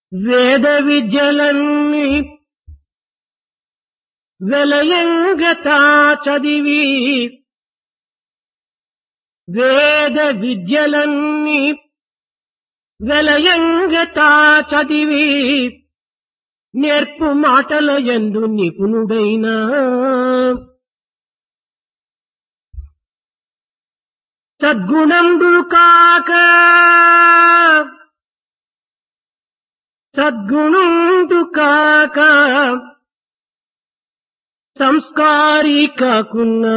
వేద విద్యలన్నీ వెలయంగతా చదివి వేద విద్యలన్నీ వెలయంగతా చదివి నేర్పు మాటల యందు నిపుణుడైనా సద్గుణంబు కాక సద్గుణంబు కాక సంస్కారీ కాకున్నా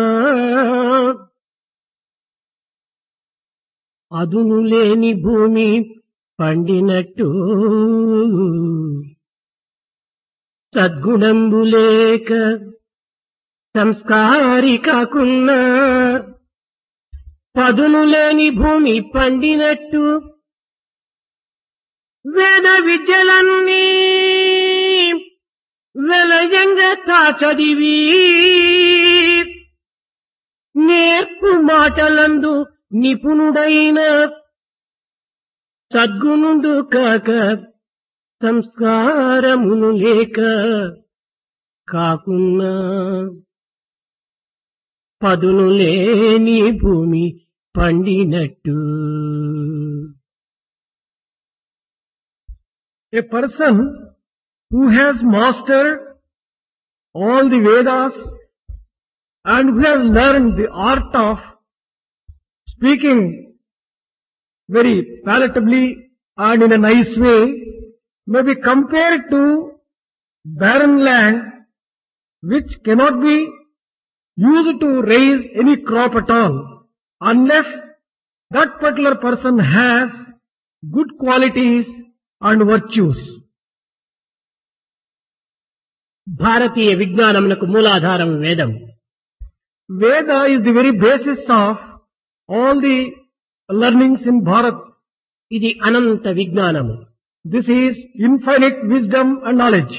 అదును లేని భూమి పండినట్టు సద్గుణంబు లేక సంస్కారీ కాకున్నా పదును లేని భూమి పండినట్టు వేద విద్యలన్నీ వెలయంగతా చదివి నేర్పు మాటలందు నిపుణుడైన సద్గుణుడు కాక సంస్కారమును లేక కాకున్నా పదును లేని భూమి పండినట్టు. A person who has mastered all the Vedas and who has learned the art of speaking very palatably and in a nice way may be compared to barren land which cannot be used to raise any crop at all unless that particular person has good qualities and virtues. భారతీయ విజ్ఞానమునకు మూలాధారం వేదం. Veda is the very basis of all the learnings in Bharat. ఇది అనంత విజ్ఞానము. This is infinite wisdom and knowledge.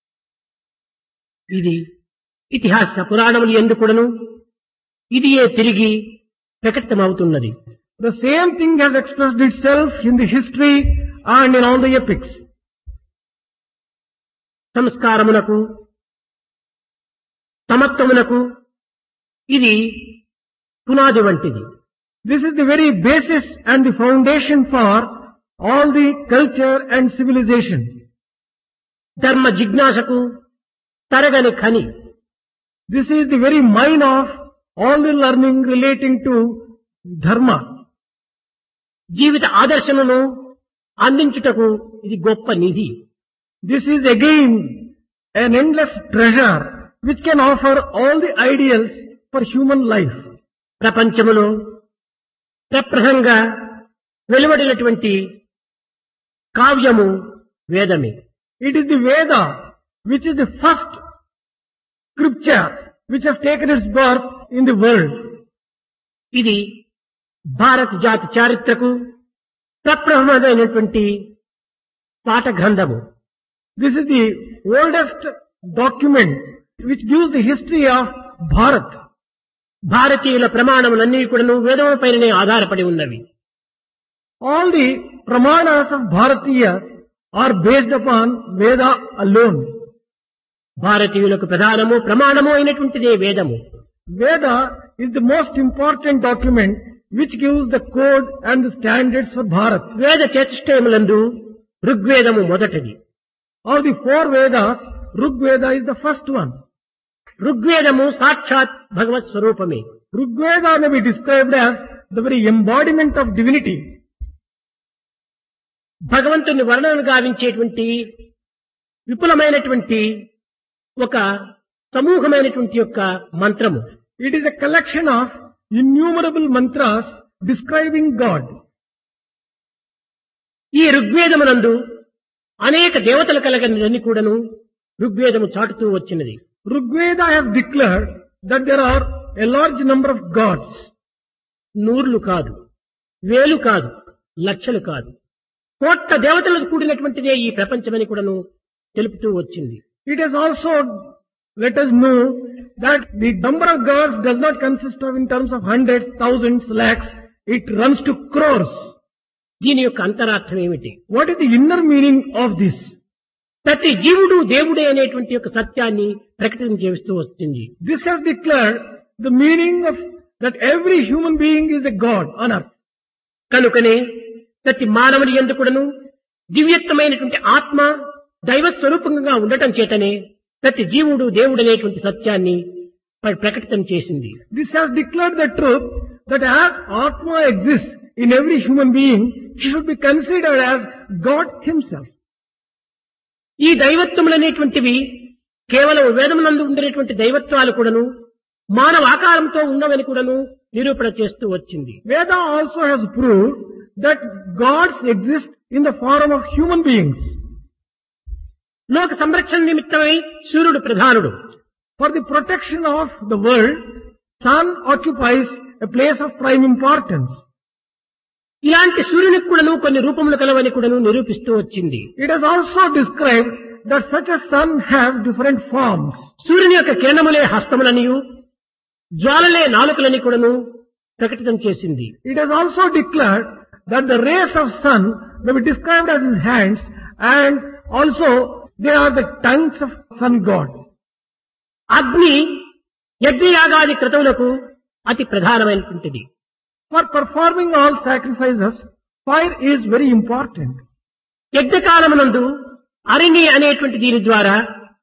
ఇది ఇతిహాస పురాణములు ఎందుకుడను ఇదియే తిరిగి ప్రకటమవుతున్నది. The same thing has expressed itself in the history and in all the epics. సంస్కారమునకు సమత్వమునకు ఇది పునాది వంటిది. This is the very basis and the foundation for all the culture and civilization. ధర్మ జిజ్ఞాసకు తరగని Khani. This is the very mine of all the learning relating to dharma. జీవిత ఆదర్శమును అందించుటకు ఇది గొప్ప నిధి. This is again an endless treasure which can offer all the ideals for human life. ప్రపంచములో ప్రప్రథంగా వెలువడినటువంటి కావ్యము వేదమే. It is the Veda which is the first scripture which has taken its birth in the world. ఇది భారత జాతి చారిత్రకు ప్రప్రథమైనటువంటి పాఠ గ్రంథము. This is the oldest document which gives the history of Bharat. భారతీయుల ప్రమాణములన్నీ కూడాను వేదముపైనే ఆధారపడి ఉన్నవి. All the pramanas of Bharatiyas are based upon Veda alone. భారతీయులకు ప్రధానము ప్రమాణము అయినటువంటిదే వేదము. Veda is the most important document which gives the code and the standards for Bharat. వేద చతుష్టయములందు ఋగ్వేదము మొదటిది. Of the four Vedas, Rigveda is the first one. ఋగ్వేదము సాక్షాత్ భగవత్ స్వరూపమే. Rigveda may be described as the very embodiment of divinity. భగవంతుని వర్ణన గావించేటువంటి విపులమైనటువంటి ఒక సమూహమైనటువంటి యొక్క మంత్రము. It is a collection of innumerable mantras describing God. ఈ ఋగ్వేదమునందు అనేక దేవతలు కలగని కూడాను ఋగ్వేదము చాటుతూ వచ్చినది. Rigveda has declared that there are a large number of gods. నూర్లు కాదు, వేలు కాదు, లక్షలు కాదు, కోట్ల దేవతలకు కూడినటువంటిదే ఈ ప్రపంచమని కూడాను తెలుపుతూ వచ్చింది. It has also let us know that the number of gods does not consist of in terms of hundreds, thousands, lakhs. It runs to crores. దీని యొక్క అంతరార్థం ఏమిటి? What is the inner meaning of this? ప్రతి జీవుడు దేవుడే అనేటువంటి యొక్క సత్యాన్ని ప్రకటన చేస్తూ వస్తుంది. This has declared the meaning of that every human being is a God on earth. కనుకనే ప్రతి మానవుని యందు కూడాను దివ్యత్వమైనటువంటి ఆత్మ దైవ స్వరూపంగా ఉండటం చేతనే ప్రతి జీవుడు దేవుడు అనేటువంటి సత్యాన్ని ప్రకటన చేసింది. This has declared the truth that as Atma exists in every human being, he should be considered as God himself. ఈ దైవత్వములనేటువంటివి కేవలం వేదమునందు ఉండేటువంటి దైవత్వాలు కూడాను మానవ ఆకారంతో ఉన్నవని కూడాను నిరూపణ చేస్తూ వచ్చింది. Veda also has proved that gods exist in the form of human beings. లోక సంరక్షణ నిమిత్తమై సూర్యుడు ప్రధానుడు. For the protection of the world, sun occupies a place of prime importance. ఇలాంటి సూర్యునికి కూడాను కొన్ని రూపములు కలవని కూడాను నిరూపిస్తూ వచ్చింది. It has also described that such a sun has different forms. సూర్యుని యొక్క కిరణములే హస్తములనియు జ్వాలలే నాలుకలని కూడాను ప్రకటన చేసింది. It has also declared that the rays of sun may be described as his hands, and also they are the tongues of sun god. అగ్ని యజ్ఞయాగాది క్రతువులకు అతి ప్రధానమైనటువంటిది. For performing all sacrifices, fire is very important. యజ్ఞకాలమునందు అరిణి అనేటువంటి దీని ద్వారా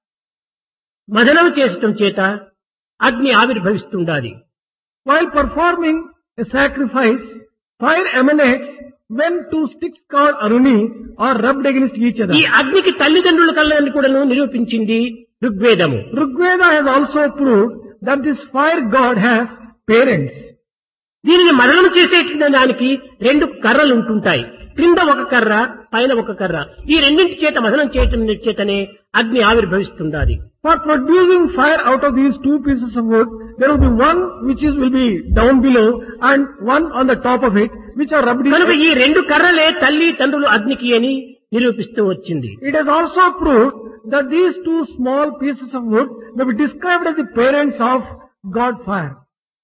మదనం చేసటం చేత అగ్ని ఆవిర్భవిస్తుండాలి. While performing a sacrifice, fire emanates when two sticks called aruni are rubbed against each other. ఈ అగ్నికి తల్లిదండ్రులు కలని కూడాను నిరూపించింది ఋగ్వేదము. Rigveda has also proved that this fire god has parents. దీనిని మరణం చేసేటువంటి దానికి రెండు కర్రలు ఉంటుంటాయి. క్రింద ఒక కర్ర, పైన ఒక కర్ర. ఈ రెండింటి చేత మదనం చేయటం చేతనే అగ్ని ఆవిర్భవిస్తుండాలి. For producing fire out of these two pieces of wood, there will be one which will be down below and one on the top of it, which are rubbed కనుక ఈ రెండు కర్రలే తల్లి తండ్రులు అగ్నికి అని నిరూపిస్తూ వచ్చింది. It has also proved that these two small pieces of wood may be described as the parents of God fire.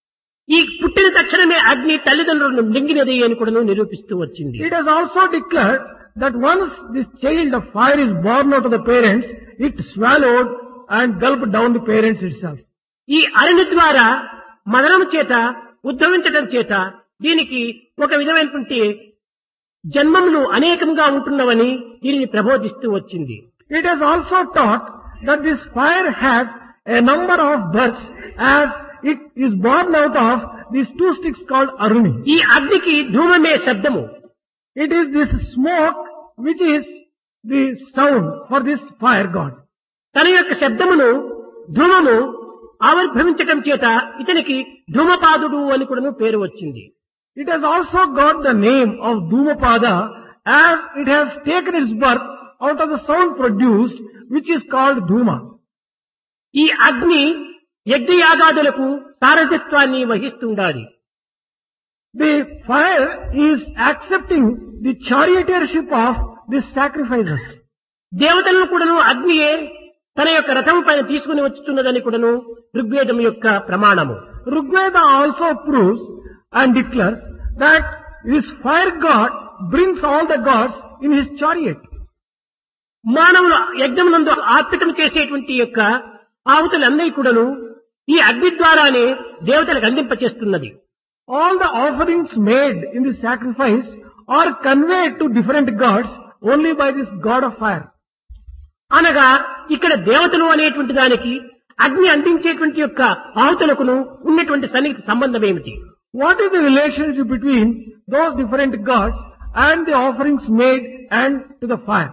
ఈ పుట్టిన తక్షణమే అగ్ని తల్లిదండ్రులను మింగినది అని కూడా నిరూపిస్తూ వచ్చింది. It has also declared that once this child of fire is born out of the parents, it swallowed and gulped down the parents itself. ఈ అరణి ద్వారా మదనం చేత ఉద్భవించడం చేత దీనికి ఒక విధమైనటువంటి జన్మములు అనేకంగా ఉంటున్నవని దీనిని ప్రబోధిస్తూ వచ్చింది. It has also taught that this fire has a number of births as it is born out of these two sticks called aruni. ఈ అగ్నికి ధూమమే శబ్దము. It is this smoke which is the sound for this fire god. తన యొక్క శబ్దమును ధూమము ఆవిర్భవించటం చేత ఇతనికి ధూమపాదుడు అని కూడా పేరు వచ్చింది. It has also got the name of Dhumapada as it has taken its birth out of the sound produced which is called Dhuma. ఈ అగ్ని యజ్ఞయాగాదులకు సారథ్యత్వాన్ని వహిస్తుండాలి. The fire is accepting the charioteership of these sacrifices. దేవతలను కూడాను అగ్నియే తన యొక్క రథం పైన తీసుకుని వచ్చుతున్నదని కూడాను ఋగ్వేదం యొక్క ప్రమాణము. Rigveda also proves and declares that this fire god brings all the gods in his chariot. మానవులు యజ్ఞమునందు ఆర్పితం చేసేటువంటి యొక్క ఆహుతులందరి కూడాను ఈ అగ్ని ద్వారానే దేవతలకు అందింపచేస్తున్నది. All the offerings made in the sacrifice are conveyed to different gods only by this god of fire. అనగా ఇక్కడ దేవతలు అనేటువంటి దానికి అగ్ని అందించేటువంటి యొక్క ఆహుతులకును ఉన్నటువంటి సన్నిహిత సంబంధం ఏమిటి? What is the relationship between those different gods and the offerings made and to the fire?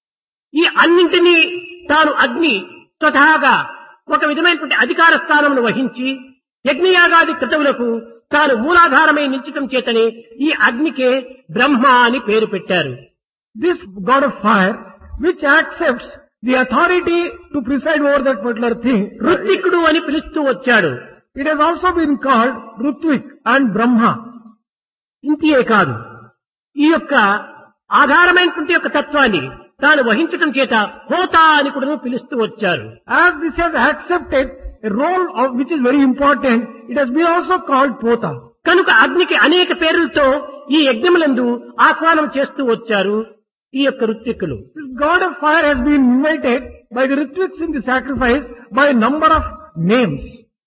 ఈ అన్నింటినీ తాను అగ్ని స్వతహాగా ఒక విధమైనటువంటి అధికార స్థానమును వహించి యజ్ఞయాగాది క్రతువులకు తాను మూలాధారమై నిలిచటం చేతనే ఈ అగ్నికే బ్రహ్మ అని పేరు పెట్టారు. This god of fire, which accepts the authority to preside over that particular thing, ఋత్వికుడు అని పిలుస్తూ వచ్చాడు. it has also been called Rutvik and Brahma. ఇంతే కాదు, ఈ యొక్క ఆధారమైనటువంటి యొక్క తత్వాన్ని తాను వహించటం చేత హోత అని కూడా పిలుస్తూ వచ్చారు. As this has accepted a role of which is very important, it has been also called Pota. కనుక అగ్నికి అనేక పేర్లతో ఈ యజ్ఞములందు ఆహ్వానం చేస్తూ వచ్చారు ఈ యొక్క ఋత్విక్కులు. This god of fire has been invited by the rituals in the sacrifice by a number of names.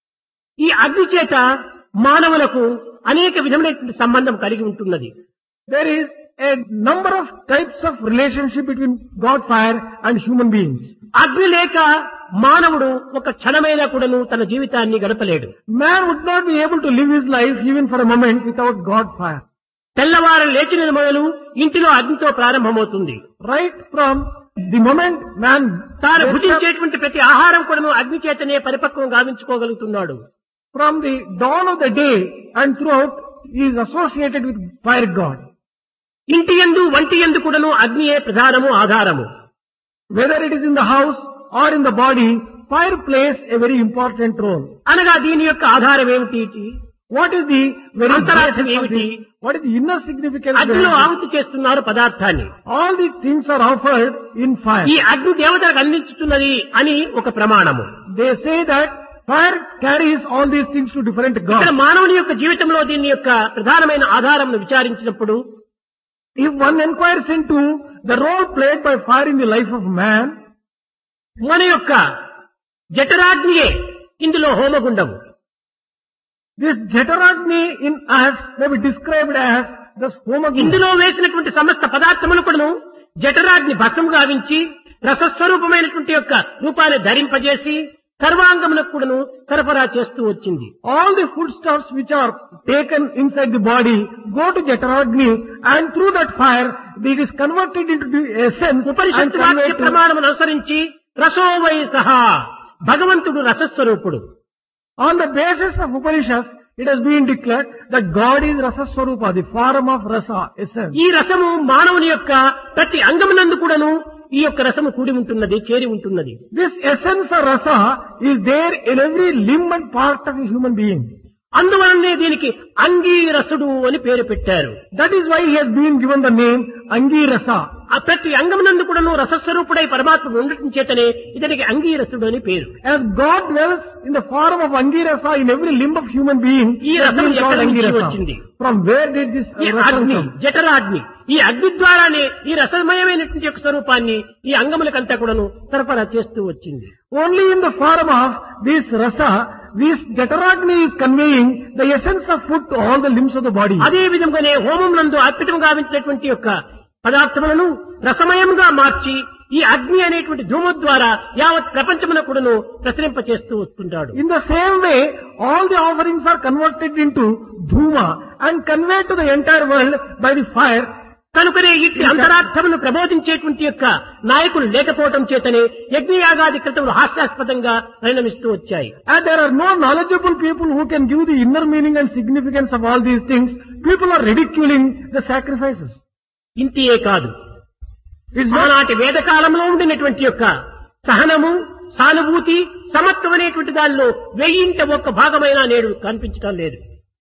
ఈ అగ్ని చేత మానవులకు అనేక విధమైనటువంటి సంబంధం కలిగి ఉంటున్నది. There is a number of types of relationship between god fire and human beings. అగ్ని లేక మానవుడు ఒక క్షణమైనా కూడాను తన జీవితాన్ని గడపలేడు. Man would not be able to live his life even for a moment without god fire. తెల్లవారు లేచిన మొదలు ఇంటిలో అగ్నితో ప్రారంభమవుతుంది. Right from the moment man తాను wakes up, భుజించేటువంటి ప్రతి ఆహారం కూడాను అగ్ని చేతనే పరిపక్వం గావించుకోగలుగుతున్నాడు. from the dawn of the day and throughout he is associated with fire god. ఇంటి యందు వంటి యందు కూడాను అగ్నియే ప్రధానము ఆధారము. Whether it is in the house or in the body, fire plays a very important role. అనగా దీని యొక్క ఆధారం ఏమిటి? What is the very అంతరార్థం basis of ఏమిటి? this? What is the inner significance? అగ్నిలో behind it? ఆహుతి చేస్తున్నారు పదార్థాన్ని. All these things are offered in fire. ఈ అగ్ని దేవతలకు అందించుతున్నది అని ఒక ప్రమాణము. They say that fire carries all these things to different ఇక్కడ gods. మానవుని యొక్క జీవితంలో దీని యొక్క ప్రధానమైన ఆధారంను విచారించినప్పుడు If one inquires into the role played by fire in the life of man, మన యొక్క జఠరాగ్నియే ఇందులో హోమగుండము. this Jataragni in us may be described as the Homagni. ఇందులో వేసినటువంటి సమస్త పదార్థములు కూడాను జఠరాగ్ని భస్మం గావించి రసస్వరూపమైనటువంటి యొక్క రూపాన్ని ధరింపజేసి సర్వాంగములకు కూడాను సరఫరా చేస్తూ వచ్చింది. All the foodstuffs which are taken inside the body go to Jataragni, and through that fire it is converted into the essence and ఉపనిషత్తు వాక్య converted to. ప్రమాణమును అనుసరించి రసోవై సహా భగవంతుడు రసస్వరూపుడు. On the basis of Upanishads, it has been declared that God is Rasa Swarupa, the form of Rasa, essence. ఈ రసము మానవుని యొక్క ప్రతి అంగమునందు కూడాను ఈ యొక్క రసము కూడి ఉంటున్నది, చేరి ఉంటున్నది. This essence of Rasa is there in every limb and part of a human being. అందువలనే దీనికి అంగీరసుడు అని పేరు పెట్టారు. That is why he has been given the name Angirasa. ఆ ప్రతి అంగమునందు కూడాను రసస్వరూపుడై పరమాత్మ ఉండటం చేతనే ఇతనికి అంగీరసుడు అని పేరు. As God dwells in the form of Angirasa in every limb of human being, ఈ he has రసం been called ఎక్కడి నుంచి Angirasa. వచ్చింది? From where did this ఈ rasa అగ్ని come? జఠరాగ్ని, ఈ అగ్ని ద్వారానే ఈ రసమయమైనటువంటి యొక్క స్వరూపాన్ని ఈ అంగములకంతా కూడాను సరఫరా చేస్తూ వచ్చింది. Only in the form of this rasa, this Jataragni is conveying the essence of food to all the limbs of the body. అదే విధంగానే హోమం నందు అర్పితం గావించినటువంటి యొక్క పదార్థములను రసమయంగా మార్చి ఈ అగ్ని అనేటువంటి ధూమ ద్వారా యావత్ ప్రపంచమున కూడాను ప్రసరింప చేస్తూ వస్తుంటాడు. In the same way, all the offerings are converted into dhuma and conveyed to the entire world by the fire. కనుకనే ఇట్టి అంతరార్థమును ప్రబోధించేటువంటి యొక్క నాయకులు లేకపోవటం చేతనే యజ్ఞయాగాది క్రతువులు హాస్యాస్పదంగా పరిణమిస్తూ వచ్చాయి. And there are no knowledgeable people who can give the inner meaning and significance of all these things. People are ridiculing the sacrifices. ఇంతియే కాదు, It's not, ఆనాటి వేదకాలంలో ఉండినటువంటి యొక్క సహనము, సానుభూతి, సమత్వం అనేటువంటి దానిలో 1000 భాగమైనా నేడు కనిపించడం లేదు.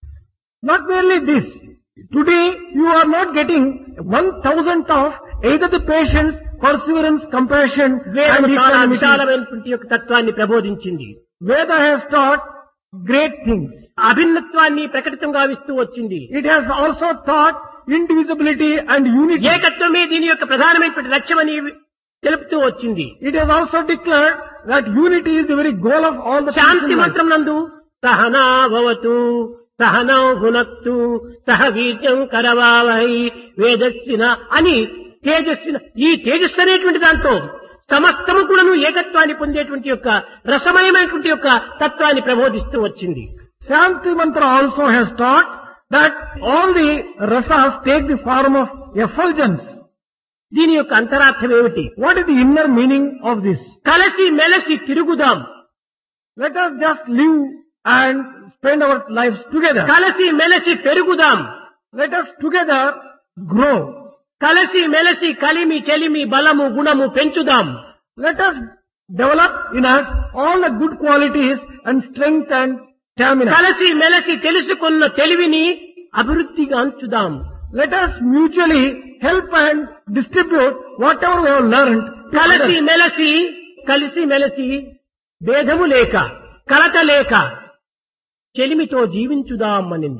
not merely this. Today you are not getting 1,000th of either the patience, perseverance, compassion వేదము and చాలా equanimity. విశాలమైనటువంటి యొక్క తత్వాన్ని ప్రబోధించింది. Veda has taught great things. అభిన్నత్వాన్ని ప్రకటితం గావిస్తూ వచ్చింది. It has also taught indivisibility and unity. ఏకత్వమే దీని యొక్క ప్రధానమైనటువంటి లక్ష్యమని తెలుపుతూ వచ్చింది. It has also declared that unity is the very goal of all the things Shanti in life. మంత్రం నందు సహనా భవతు సహనౌ భునక్తు సహ వీర్యం కరవావహై వేదస్విన అని తేజస్విన, ఈ తేజస్సు అనేటువంటి దాంట్లో సమస్తము కూడాను ఏకత్వాన్ని పొందేటువంటి యొక్క రసమయమైనటువంటి యొక్క తత్వాన్ని ప్రబోధిస్తూ వచ్చింది. Shanti Mantra also has taught that all the rasas take the form of effulgence. దీని యొక్క అంతరార్థం ఏమిటి? What is the inner meaning of this? కలసి మెలసి తిరుగుదాం, Let us just live and spend our lives together. కలసి మెలసి పెరుగుదాం, Let us together grow. కలసి మెలసి కలిమి చెలిమి బలము గుణము పెంచుదాం. Let us develop in us all the good qualities and strength and stamina. కలసి మెలసి తెలుసుకున్న తెలివిని అభివృద్ధిగా అంచుదాం. Let us mutually help and distribute whatever we have learned. to కలసి others. మెలసి కలిసి మెలసి భేదము లేక కలత లేక చెలిమితో జీవించుదాం అనింది.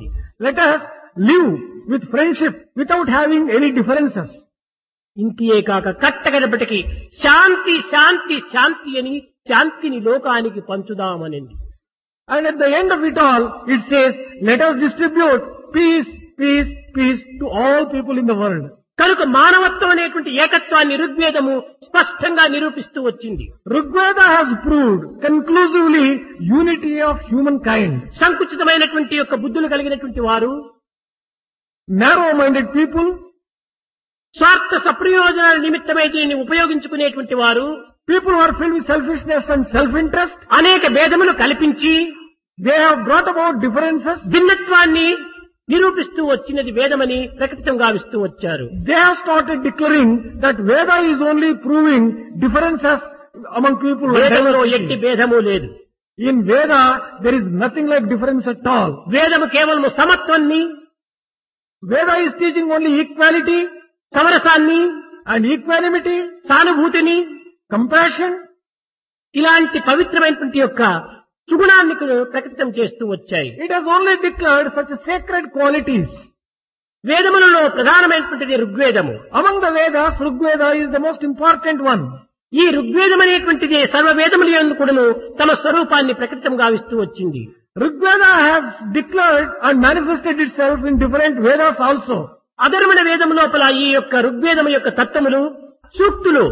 Let us live with friendship without having any differences. ఇంతియే కాక కట్టగడపటికి శాంతి శాంతి శాంతి అని శాంతిని లోకానికి పంచుదామనింది. And at the end of it all, it says, let us distribute peace, peace, peace to all people in the world. కనుక మానవత్వం అనేటువంటి ఏకత్వాన్ని ఋగ్వేదము స్పష్టంగా నిరూపిస్తూ వచ్చింది. Rigveda has proved conclusively unity of humankind. సంకుచితమైనటువంటి యొక్క బుద్ధులు కలిగినటువంటి వారు, Narrow-minded people, స్వార్థ సప్రయోజనాల నిమిత్తమై దీనిని ఉపయోగించుకునేటువంటి వారు, people who are filled with selfishness and self-interest, అనేక భేదములు కల్పించి they have brought about differences. భిన్నత్వాన్ని నిరూపిస్తూ వచ్చినది వేదమని ప్రకటితం గావిస్తూ వచ్చారు. They have started declaring that Veda is only proving differences among people. వేదములో ఎట్టి భేదము లేదు. In Veda, there is nothing like difference at all. వేదము కేవలము సమత్వాన్ని, Veda is teaching only equality సమరసాన్ని, and equanimity, సానుభూతిని, compassion. ఇలాంటి పవిత్రమైనటువంటి యొక్క సుగుణాన్ని ప్రకటితం చేస్తూ వచ్చాయి. It has only declared such sacred qualities. వేదములలో ప్రధానమైనటువంటిది ఋగ్వేదము. Among the Vedas, Rigveda is the most important one. ఈ ఋగ్వేదం అనేటువంటిది సర్వవేదముల యందు కూడాను తమ స్వరూపాన్ని ప్రకటితం గావిస్తూ వచ్చింది. Rigveda has declared and manifested itself in different Vedas also. అధర్వణ వేదం లోపల ఈ యొక్క ఋగ్వేదం యొక్క తత్వములు, సూక్తులు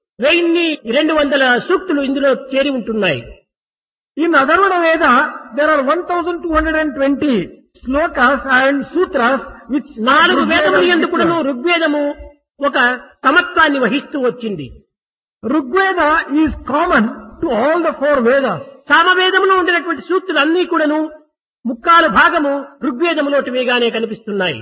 1200 సూక్తులు ఇందులో చేరి ఉంటున్నాయి. In Atharvana Veda, there are 1220 slokas and sutras which 4 వేదముల యందు కూడాను ఋగ్వేదము ఒక సమత్వాన్ని వహిస్తూ వచ్చింది. Rigveda is common to all the 4 Vedas. సామవేదములో ఉండినటువంటి సూక్తులన్నీ కూడాను ముక్కాలు భాగము ఋగ్వేదములోటివిగానే కనిపిస్తున్నాయి.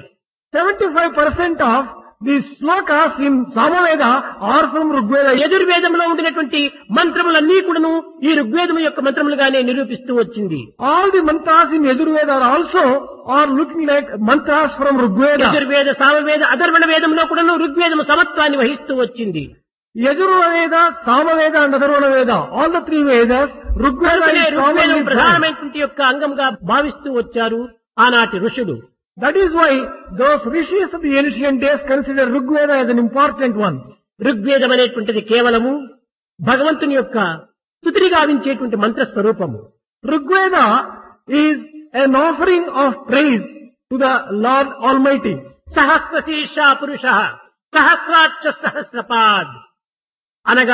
75% of the slokas in Samaveda are from Rigveda. యజుర్వేదంలో ఉండినటువంటి మంత్రములన్నీ కూడాను ఈ ఋగ్వేదము యొక్క మంత్రములుగానే నిరూపిస్తూ వచ్చింది. All the mantras in Yajurveda also are looking like mantras from Rigveda. Yajurveda, Samaveda, అధర్వణ వేదంలో కూడాను ఋగ్వేదము సమత్వాన్ని వహిస్తూ వచ్చింది. Yajurveda, Samaveda and Atharvana Veda, all the 3 Vedas, Rigveda is Rigvedam commonly ప్రధానమైనటువంటి యొక్క అంగంగా భావిస్తూ వచ్చారు ఆనాటి ఋషులు. That is why those rishis of the ancient days consider Rigveda as an important one. ఋగ్వేదం అనేటువంటిది కేవలము భగవంతుని యొక్క స్తుతిని గావించేటువంటి మంత్ర స్వరూపము. Rigveda is an offering of praise to the Lord Almighty. సహస్రశీర్ష పురుష సహస్రాక్ష సహస్రపాద్ అనగా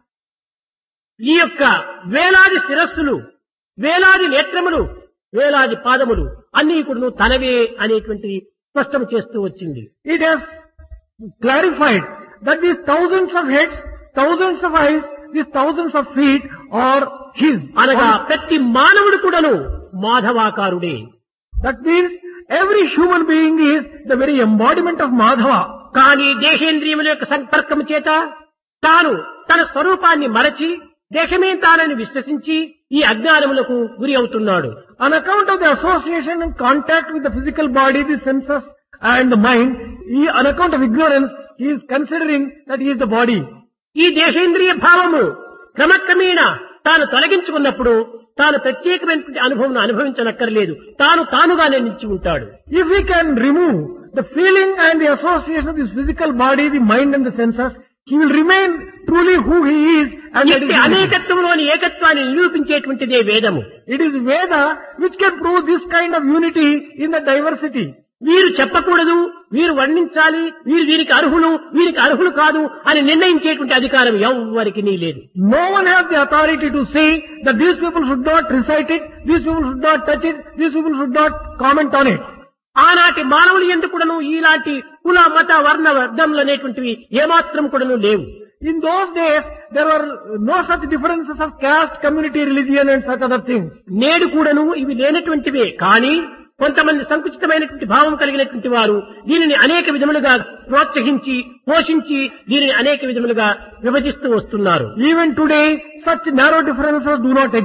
ఈ యొక్క వేలాది శిరస్సులు, వేలాది నేత్రములు, వేలాది పాదములు అన్ని కూడా తనవే అనేటువంటి స్పష్టం చేస్తూ వచ్చింది. It has clarified that these thousands of heads, thousands of eyes, these thousands of feet are His. అనగా ప్రతి మానవుడు కూడాను మాధవాకారుడే. That means every human being is the very embodiment of Madhava. కానీ దేహేంద్రియముల యొక్క సంపర్కము చేత తాను తన స్వరూపాన్ని మరచి దేహమే తానని విశ్వసించి ఈ అజ్ఞానములకు గురి అవుతున్నాడు. On account of the association and contact with the physical body, the senses and the mind, on account of ignorance, he is considering that he is the body. ఈ దేహేంద్రియ భావము క్రమక్రమేణా తాను తొలగించుకున్నప్పుడు తాను ప్రత్యేకమైనటువంటి అనుభవం అనుభవించనక్కర్లేదు, తానుగానే నిలిచి ఉంటాడు. If we can remove the feeling and the association of this physical body, the mind and the senses, he will remain truly who he is. And that is అనేకత్వంలోని ఏకత్వాన్ని నిరూపించేటువంటిదే వేదము. It is Veda which can prove this kind of unity in the diversity. వీరు చెప్పకూడదు, వీరు వర్ణించాలి, వీరు వీరికి అర్హులు, వీరికి అర్హులు కాదు అని నిర్ణయించేటువంటి అధికారం ఎవ్వరికి లేదు. No one has the authority to say that these people should not recite it, these people should not touch it, these people should not comment on it. ఆనాటి మానవులు ఎందుకు కూడాను ఇలాంటి కుల మత వర్ణ వర్గములు అనేటువంటివి ఏమాత్రం కూడాను లేవు. In those days, there were no such differences of caste, community, religion and such other things. నేడు కూడాను ఇవి లేనటువంటివే. కానీ కొంతమంది సంకుచితమైనటువంటి భావం కలిగినటువంటి వారు దీనిని అనేక విధములుగా ప్రోత్సహించి పోషించి దీనిని అనేక విధములుగా విభజిస్తూ వస్తున్నారు. Even today, such narrow differences do not exist.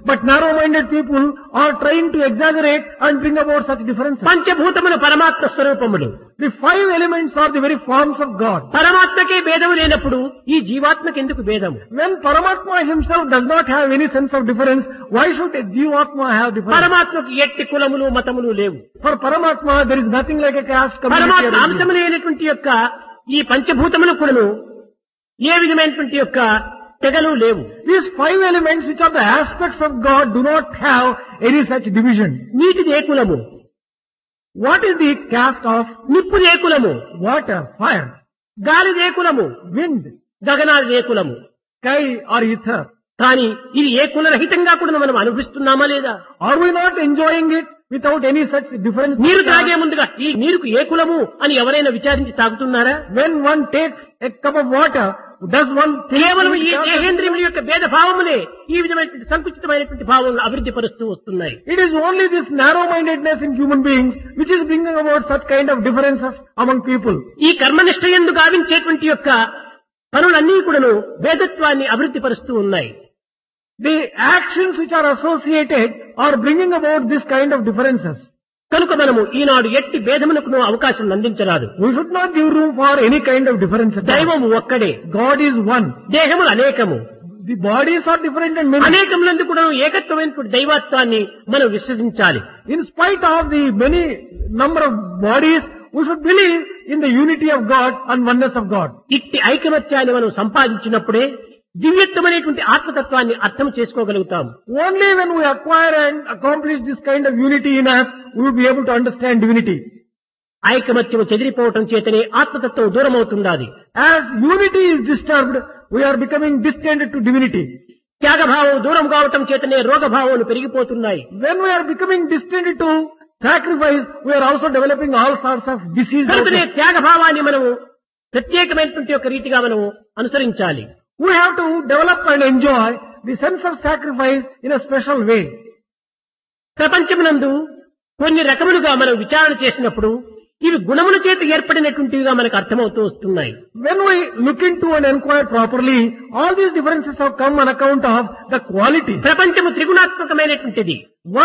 But narrow-minded people are trying to exaggerate and bring about such differences. పంచభూతములు పరమాత్మ స్వరూపములు. The five elements are the very forms of God. పరమాత్మకే భేదము లేనప్పుడు ఈ జీవాత్మకి ఎందుకు భేదము? When Paramatma himself does not have any sense of difference, why should a Jivatma have difference? పరమాత్మకు ఎట్టి కులములు మతములు లేవు. For Paramatma, there is nothing like a caste community. పరమాత్మ or అంశము లేనటువంటి యొక్క ఈ పంచభూతములు కూడాను ఏ విధమైనటువంటి యొక్క తెగలు లేవు. These five elements, which are the aspects of God, do not have any such division. నీటిది ఏ కులము? What is the caste of నిప్పుది ఏ కులము? water, fire, గాలిది ఏ కులము? wind, గగనాది ఏ కులము? sky or ether? కానీ ఇది ఏ కులరహితంగా కూడా మనం అనుభవిస్తున్నామా లేదా? Are we not enjoying it without any such difference? నీరు తాగే ముందుగా ఈ నీరుకు ఏ కులము అని ఎవరైనా విచారించి తాగుతున్నారా? When one takes a cup of water, does one think కేవలం ఈ it దేహేంద్రియముల యొక్క భేద భావములే ఈ విధమైనటువంటి సంకుచితమైనటువంటి భావములను అభివృద్ధి పరుస్తూ వస్తున్నాయి. is only this narrow-mindedness in human beings which is bringing about such kind of differences among people. ఈ కర్మనిష్ట యందు గావించేటువంటి యొక్క పనులన్నీ కూడాను భేదత్వాన్ని అభివృద్ధి పరుస్తూ ఉన్నాయి. The actions which are associated are bringing about this kind of differences. కనుక మనము ఈనాడు ఎట్టి భేదమునకు అవకాశం అందించరాదు. We should not give room for any kind of difference at all. దైవము ఒక్కడే, God is one. దేహములు అనేకము, The bodies are different and many. అనేకములందు కూడా ఏకత్వమైనటువంటి దైవత్వాన్ని మనం విశ్వసించాలి. In spite of the many number of bodies, we should believe in the unity of God and oneness of God. ఇట్టి ఐకమత్యాన్ని మనం సంపాదించినప్పుడే దివ్యత్వమైనటువంటి ఆత్మతత్వాన్ని అర్థం చేసుకోగలుగుతాం. Only when we acquire and accomplish this kind of unity in us, we will be able to understand divinity. ఐకమత్యము చెదిరిపోవటం చేతనే ఆత్మతత్వం దూరం అవుతుండాది. As unity is disturbed, we are becoming distant to divinity. త్యాగభావం దూరం కావటం చేతనే రోగభావాలు పెరిగిపోతున్నాయి. When we are becoming distant to sacrifice, we are also developing all sorts of diseases. కనుకనే త్యాగభావాన్ని మనము ప్రత్యేకమైనటువంటి ఒక రీతిగా మనము అనుసరించాలి. We have to develop and enjoy the sense of sacrifice in a special way. ప్రపంచమునందు కొన్ని రకములుగా మనం విచారణ చేసినప్పుడు ఇవి గుణముల చేత ఏర్పడినటువంటివిగా మనకు అర్థమవుతూ వస్తున్నాయి. When we look into and inquire properly, all these differences have come on account of the quality. ప్రపంచము త్రిగుణాత్మకమైనటువంటిది.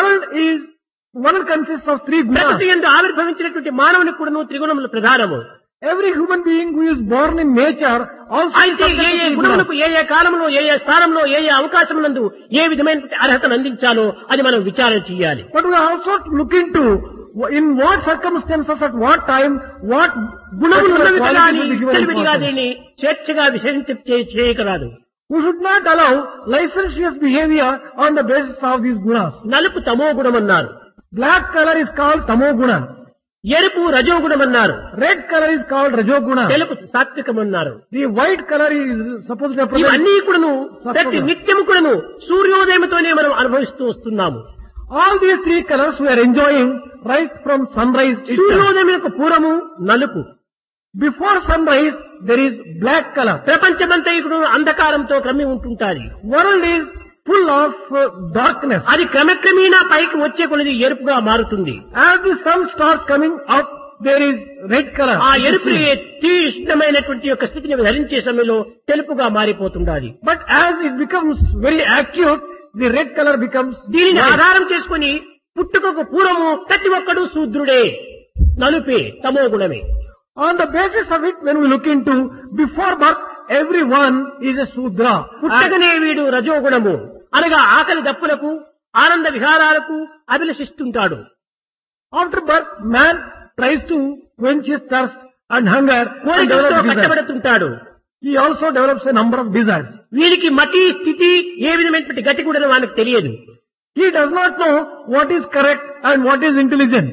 World consists of three ప్రకృతి gunas. యందు ఆవిర్భవించినటువంటి మానవునికి కూడాను త్రిగుణములు ప్రధానము. Every human being who is born in nature also is అయితే subject A to A three గుణములకు gunas. ఏ ఏ కాలంలో ఏ ఏ స్థానంలో ఏ ఏ అవకాశములందు ఏ విధమైనటువంటి అర్హతను అందించాలో అది మనం విచారణ చేయాలి. But we also look into in what circumstances, at what time, what గుణములు ఉన్నవి కదా qualities అని will be given తెలివిగా importance. దీన్ని స్వేచ్ఛగా చేయకరాదు. We should not allow licentious behavior on the basis of these gunas. నలుపు తమో గుణమన్నారు, Black color is called tamo guna. ఎరుపు రజోగుణమన్నారు, Red color is called rajoguna. తెలుపు సాత్వికమన్నారు. The white color is supposed to represent. ఇవన్నీ కూడాను ప్రతి నిత్యము కూడాను సూర్యోదయంతోనే మనం అనుభవిస్తూ వస్తున్నాము. All these three colors we are enjoying right from sunrise itself. సూర్యోదయం యొక్క పూర్వము నలుపు, Before sunrise, there is black color. ప్రపంచమంతా ఇప్పుడు అంధకారంతో క్రమి ఉంటుంటాది. World is full of darkness. అది క్రమక్రమేణా పైకి వచ్చే కొలది ఎరుపుగా మారుతుంది. As the sun starts coming up, there is red color. ఆ ఎరుపు తీష్ణమైనటువంటి యొక్క స్థితిని ధరించే సమయంలో తెలుపుగా మారిపోతుండాలి. But as it becomes very acute, the red color becomes దీనిని white. ఆధారం చేసుకుని పుట్టుకకు పూర్వము ప్రతి ఒక్కడు శూద్రుడే, నలుపే, తమో గుణమే. On the basis of it, when we look into before birth, everyone is a Sudra. పుట్టకనే వీడు రజోగుణము అనగా ఆకలి దప్పులకు ఆనంద విహారాలకు అభిలషిస్తుంటాడు. After birth, man tries to quench his thirst and hunger and కోరికలతో develop desires. కట్టబడుతుంటాడు. He also develops a number of desires. వీరికి మతి స్థితి ఏ విధమైనటువంటి గతి కూడా వానికి తెలియదు. He does not know what is correct and what is intelligence.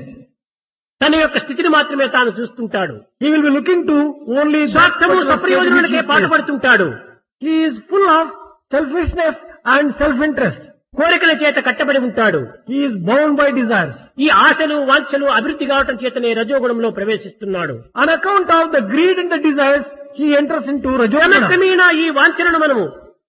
తన యొక్క స్థితిని మాత్రమే తాను చూస్తుంటాడు. He will be looking to only that స్వార్థము particular state which సప్రయోజనాలకే he is. పాటుపడుతుంటాడు. He is full of selfishness and self-interest. కోరికల చేత కట్టబడి ఉంటాడు. He is bound by desires. ఈ ఆశలు వాంఛలు అభివృద్ధి కావటం చేతనే రజోగుణంలో ప్రవేశిస్తున్నాడు. On account of the greed and the desires, he enters into Rajoguna. క్రమక్రమేణా ఈ వాంఛలను మనము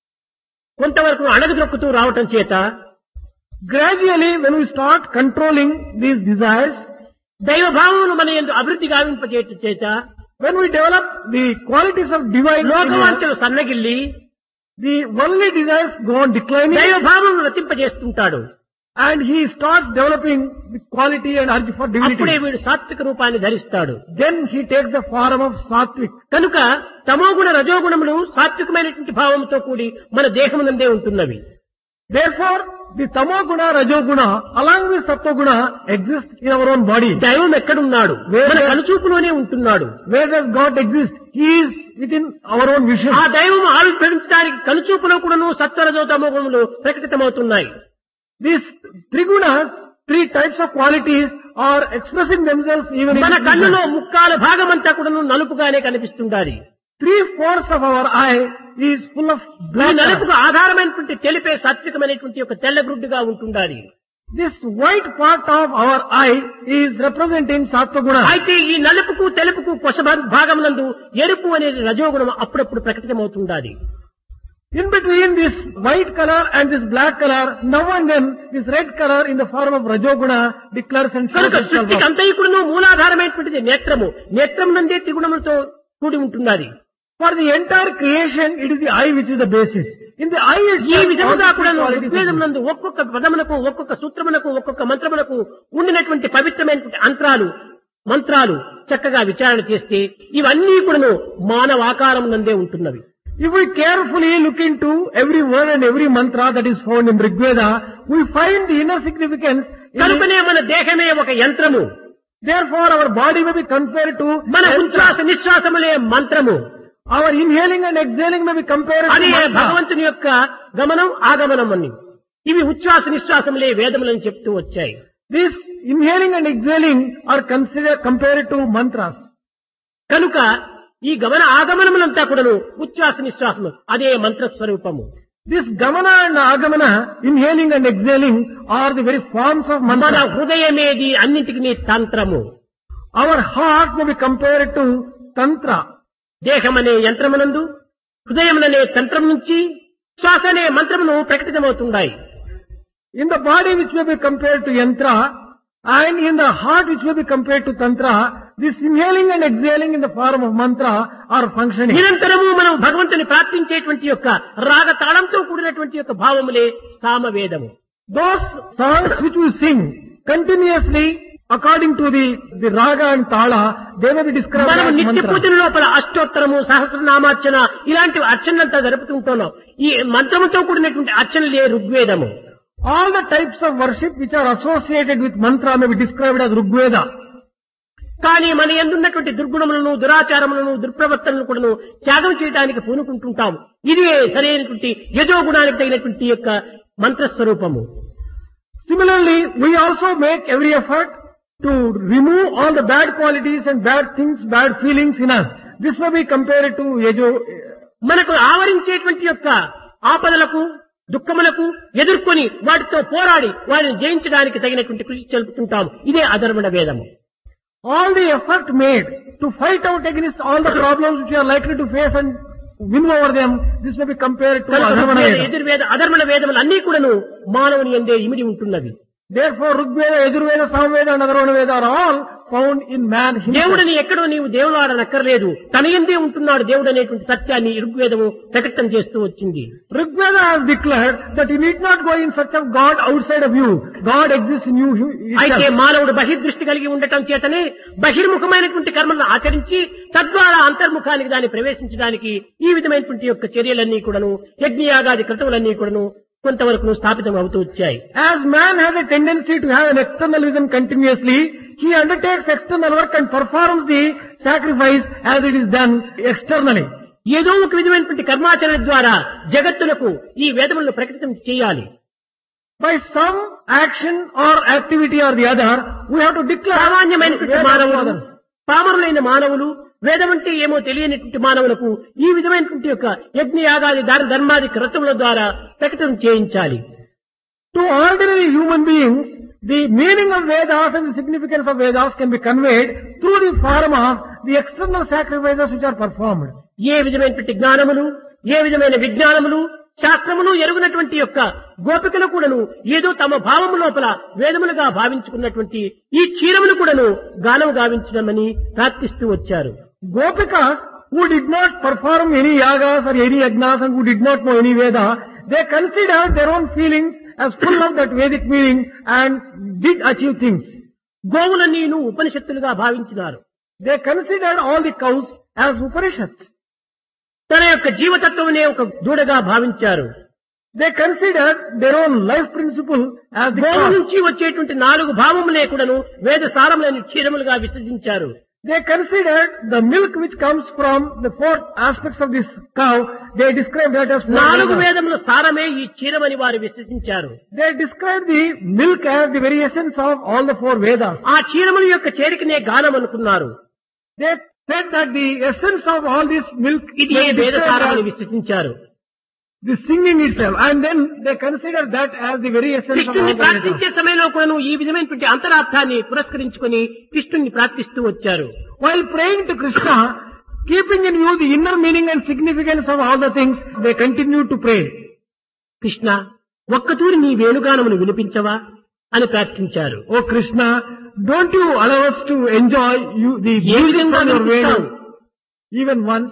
కొంతవరకు అణగదొక్కుతూ రావటం చేత Gradually, when we start controlling these desires, దైవభావమును మన యందు అభివృద్ధి గావింపచేయటం చేత when we develop the qualities of divine in us, లోకవాంఛలు సన్నగిల్లి the worldly desires go on declining, దైవభావం రతింపజేస్తుంటాడు. and he starts developing the quality and urge for అప్పుడే divinity. వీడు సాత్విక రూపాన్ని ధరిస్తాడు. Then he takes the form of Sattvic. కనుక తమోగుణ రజోగుణములు సాత్వికమైనటువంటి భావంతో కూడి మన దేహమునందే ఉంటున్నవి. Therefore, the Tamoguna, Rajoguna, along with Sattva-guna, exist in our own body. దైవం ఎక్కడున్నాడు? మన కనుచూపులోనే ఉంటున్నాడు. Where does God exist? He is within our own vision. ఆ దైవం ఆవిర్భవించడానికి కనుచూపులో కూడాను సత్వరజో తమోగుణములు ప్రకటితమవుతున్నాయి. These three gunas, three types of qualities are expressing themselves even in మన this కన్నులో vision. ముక్కాల భాగమంతా కూడాను నలుపుగానే కనిపిస్తుండాలి. 3/4 of our eye is full of ఈ black. నలుపుకు ఆధారమైనటువంటి తెలిపే సాత్వికమైనటువంటి ఒక తెల్లగ్రుడ్డుగా ఉంటుండాలి. This white part of our eye is representing Sattva-guna. అయితే ఈ నలుపుకు తెలుపుకు కొస భాగమునందు ఎరుపు అనేది రజోగుణం అప్పుడప్పుడు ప్రకటితమవుతుండాలి. In between this white color and this black color, now and then this red color in the form of Rajoguna declares and shows కనుక itself సృష్టికి off. అంతైకుడును మూలాధారమైనటువంటిది నేత్రము. నేత్రం నందే త్రిగుణములతో కూడి ఉంటున్నది. For the entire creation, it is the eye which is the basis. In the eye ఈ itself, విధముగా all కూడా three qualities ఋగ్వేదం exist. నందు ఒక్కొక్క పదమునకు ఒక్కొక్క సూత్రమునకు ఒక్కొక్క మంత్రమునకు ఉండినటువంటి పవిత్రమైనటువంటి మంత్రాలు చక్కగా విచారణ చేస్తే ఇవన్నీ కూడాను మానవ ఆకారం నందే ఉంటున్నవి. If we carefully look into every word and every mantra that is found in Rigveda, we find the inner significance. కనుకనే మన దేహమే ఒక యంత్రము. Therefore, our body may be compared to మన ఉచ్ఛ్వాస నిశ్వాసములే మంత్రము. our inhaling and exhaling may be compared అదే to mantra. భగవంతుని యొక్క గమనం ఆగమనం అని. ఇవి ఉచ్ఛ్వాస నిశ్వాసములే వేదములని చెప్తూ వచ్చాయి. This inhaling and exhaling are compared to mantras. కనుక ఈ గమన ఆగమనములంతా కూడాను ఉచ్ఛ్వాస నిశ్వాసము అదే మంత్రస్వరూపము. This gamana and agamana, inhaling and exhaling, are the very forms of మన mantra. హృదయమేది అన్నింటికి తంత్రము. Our heart may be compared to tantra. దేహమనే యంత్రమునందు హృదయముననే తంత్రం నుంచి శ్వాస అనే మంత్రమును ప్రకటితమవుతున్నాయి. In the body which may be compared to yantra, and in the heart which may be compared to tantra, this inhaling and exhaling in the form of mantra are functioning. నిరంతరము మనం భగవంతుని ప్రార్థించేటువంటి యొక్క రాగ తాళంతో కూడినటువంటి యొక్క భావములే సామవేదము. Those songs which we sing continuously according to the raga and tala, they may be described మనం as నిత్య mantra. పూజల లోపల అష్టోత్తరము సహస్రనామార్చన ఇలాంటి అర్చనలంతా జరుపుతుంటున్నాం. ఈ మంత్రముతో కూడినటువంటి అర్చనలే ఋగ్వేదము. All the types of worship which are associated with mantra may be described as Rigveda. కానీ మన ఎందున్నటువంటి దుర్గుణములను దురాచారములను దుర్ప్రవర్తనలను కూడా త్యాగం చేయడానికి పూనుకుంటుంటాం. ఇదే సరైనటువంటి యజోగుణానికి తగినటువంటి యొక్క మంత్రస్వరూపము. Similarly, we also make every effort to remove all the bad qualities and bad things, bad feelings in us. This may be compared to Yajo. మనకు ఆవరించేటువంటి యొక్క ఆపదలకు దుఃఖములకు ఎదుర్కొని వాటితో పోరాడి వారిని జయించడానికి తగినటువంటి కృషి చెల్పుతుంటాం. ఇదే అధర్మణ వేదము. All the effort made to fight out against all the problems which you are likely to face and win over them, this may be compared to Adharvana Veda. ఎదుర్వేద అధర్మణ వేదములు అన్ని కూడాను మానవుని యందే ఇమిడి ఉంటున్నవి. Therefore, Rigveda, Yajurveda, Samveda and Adharvana Veda are all found in man himself. దేవుడిని ఎక్కడో నీవు దేవుడు ఆడనక్కర్లేదు, తన యందే ఉంటున్నాడు దేవుడు అనేటువంటి సత్యాన్ని ఋగ్వేదము ప్రకటన చేస్తూ వచ్చింది. Rigveda has declared that you need not go in search of God outside of you. God exists in you అయితే itself. మానవుడు బహిర్దృష్టి కలిగి ఉండటం చేతనే బహిర్ముఖమైనటువంటి కర్మలను ఆచరించి తద్వారా అంతర్ముఖానికి దాన్ని ప్రవేశించడానికి ఈ విధమైనటువంటి యొక్క చర్యలన్నీ కూడాను యజ్ఞయాగాది క్రతువులన్నీ కూడాను కొంతవరకు స్థాపితం అవుతూ వచ్చాయి. As man has a tendency to have an external vision continuously, he undertakes external work and performs the sacrifice as it is done externally. ఏదో ఒక విధమైనటువంటి కర్మాచరణ ద్వారా జగత్తులకు ఈ వేదములను ప్రకటితం చేయాలి. By some action or activity or the other, we have to declare సామాన్యమైనటువంటి Vedas to మానవులు, others. పామరులైన మానవులు, వేదం అంటే ఏమో తెలియనటువంటి మానవులకు ఈ విధమైనటువంటి యొక్క యజ్ఞయాగాది దాన ధర్మాది క్రతువుల ద్వారా ప్రకటన చేయించాలి. To ordinary human beings, the meaning of Vedas and the significance of Vedas can be conveyed through the form of the external sacrifices which are performed. ఏ విధమైనటువంటి జ్ఞానములు, ఏ విధమైన విజ్ఞానములు, శాస్త్రములు ఎరుగునటువంటి యొక్క గోపికలు కూడాను ఏదో తమ భావము లోపల వేదములుగా భావించుకున్నటువంటి ఈ క్షీరమును కూడాను గానము గావించడమని ప్రార్థిస్తూ వచ్చారు. Gopikas, who did not perform any yagas or any yajnas and who did not know any Veda, they considered their own feelings as full of that Vedic meaning and did achieve things. గోవులన్నీను ఉపనిషత్తులుగా భావించినారు. They considered all the cows as Upanishads. తన యొక్క జీవతత్వమునే ఒక దూడగా భావించారు. They considered their own life principle as the గోవు cow. నుంచి వచ్చేటువంటి 4 భావములే కూడాను వేద సారములని క్షీరములుగా విసర్జించారు. They considered the milk which comes from the 4 aspects of this cow, they described that as 4 Vedas. వేదముల సారమే ఈ క్షీరమని వారు విశ్వసించారు. They described the milk as the very essence of all the 4 Vedas. ఆ క్షీరముల యొక్క చేరికనే గానం అనుకున్నారు. They said that the essence of all this milk ఇది they వేద described సారమని as విశ్వసించారు. the singing itself, and then they considered that as the very essence of all కృష్ణుని the ప్రార్థించే Vedas. సమయంలో కూడాను ఈ విధమైనటువంటి అంతరార్థాన్ని పురస్కరించుకొని కృష్ణుని ప్రార్థిస్తూ వచ్చారు. While praying to Krishna, keeping in view the inner meaning and significance of all the things, they continued to pray. Krishna ఒక్కతూరి నీ వేణుగానమును వినిపించవా అని ప్రార్థించారు. Oh Krishna, don't you allow us to enjoy the A music విధంగా from your వినిపిస్తావు? Venu, even once?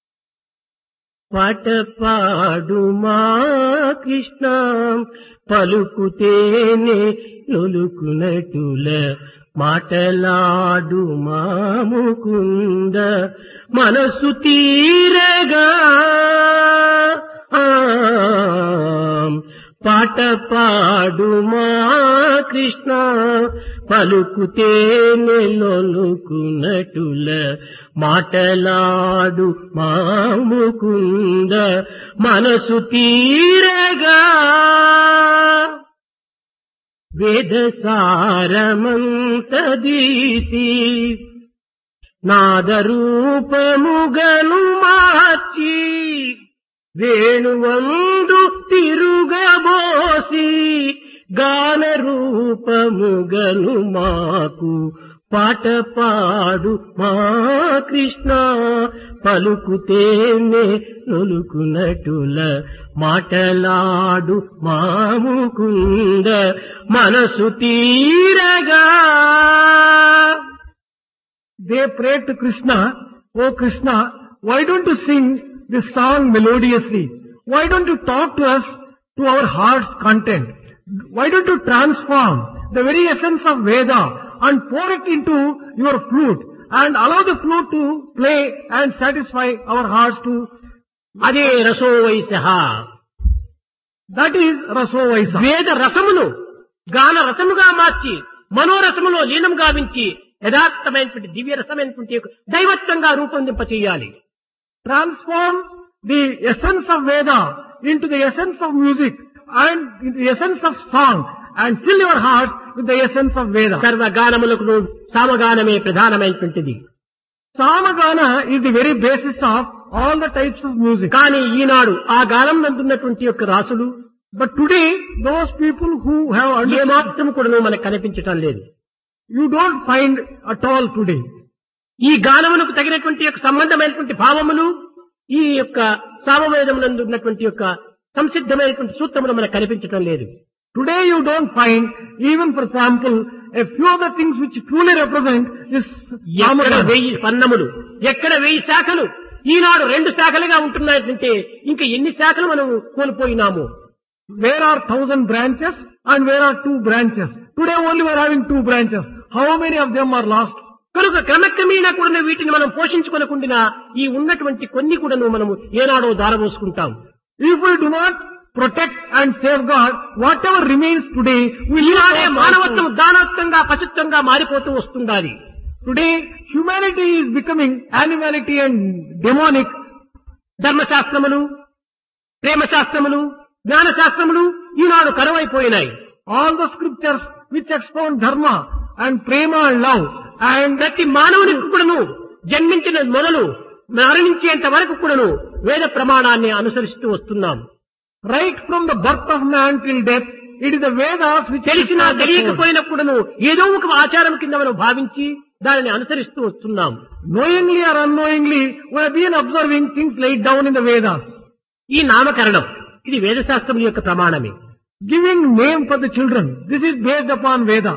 పాట పాడుమా కృష్ణ పలుకుతేనే లొలుకునటుల మాటలాడు ముకుంద మనసు తీరగా పాట పాడుమా కృష్ణ పలుకుతేనే లొలుకునటుల మాటలాడు ముకుంద మనసు తీరగా వేద సారమంతదీసి నాదరూపముగను మార్చి వేణువందు తిరుగబోసి గాన రూపముగను మాకు పాట పాడు మా కృష్ణ పలుకుతేనే నొలుకునటుల మాటలాడు ముకుంద మనసు తీరగా. They prayed to Krishna, oh Krishna, why don't you sing this song melodiously? Why don't you talk to us, to our heart's content? Why don't you transform the very essence of Veda and pour it into your flute and allow the flute to play and satisfy our hearts to. అదే రసో వైసః. That is Raso Vaisa. వేద రసమును గాన రసముగా మార్చి మనోరసములో లీనం గావించి యథార్థమైనటువంటి దివ్య రసమైనటువంటి దైవత్వంగా రూపొందింప చేయాలి. Transform the essence of Veda into the essence of music and into the essence of song and fill your hearts with the essence of Veda. సర్వగానములకు సామగానమే ప్రధానమైనటువంటిది. Samagana is the very basis of all the types of music. కానీ ఈనాడు ఆ గానం నందున్నటువంటి యొక్క రాసులు But today, those people who have A understood, మాత్రం కూడా మనకు కనిపించటం లేదు. you don't find at all today. ఈ గానమునకు తగినటువంటి యొక్క సంబంధమైనటువంటి భావములు ఈ యొక్క సామవేదమునందు ఉన్నటువంటి యొక్క సంసిద్ధమైనటువంటి సూత్రములు మనకు కనిపించటం లేదు. Today you don't find, even for example, a few of the things which truly represent this ఎక్కడ Samagana. 1000 పన్నములు, ఎక్కడ 1000 శాఖలు, ఈనాడు 2 శాఖలుగా ఉంటున్నాయంటే ఇంకా ఎన్ని శాఖలు మనం కోల్పోయినాము. Where are 1000 branches and where are 2 branches? Today only we are having 2 branches. How many of them are lost? కనుక క్రమక్రమేణా కూడా వీటిని మనం పోషించుకోనకుండా ఈ ఉన్నటువంటి కొన్ని కూడా మనము ఏనాడో దారబోసుకుంటాం. If we do not protect and safeguard whatever remains today, we ఈనాడే lose మానవత్వం also. దానవత్వంగా పశుత్వంగా మారిపోతూ వస్తుండాలి. Today humanity is becoming animality and demonic. ధర్మశాస్త్రములు, ప్రేమశాస్త్రములు, జ్ఞానశాస్త్రములు Eenadu కరువైపోయినాయి. All the scriptures which expound dharma and prema and love and ప్రతి మానవునికి కూడాను జన్మించిన మొదలు మరణించేంత వరకు కూడాను వేద ప్రమాణాన్ని అనుసరిస్తూ వస్తున్నాం. right from the birth of man till death, it is the Vedas which తెలిసినా describe the code. తెలియకపోయినప్పుడును ఏదో ఒక ఆచారం కింద మనం భావించి దానిని అనుసరిస్తూ వస్తున్నాం. Knowingly or unknowingly, we have been observing things laid down in the Vedas. ఈ నామకరణం ఇది వేదశాస్త్రం యొక్క ప్రమాణమే. Giving name for the children, this is based upon Veda.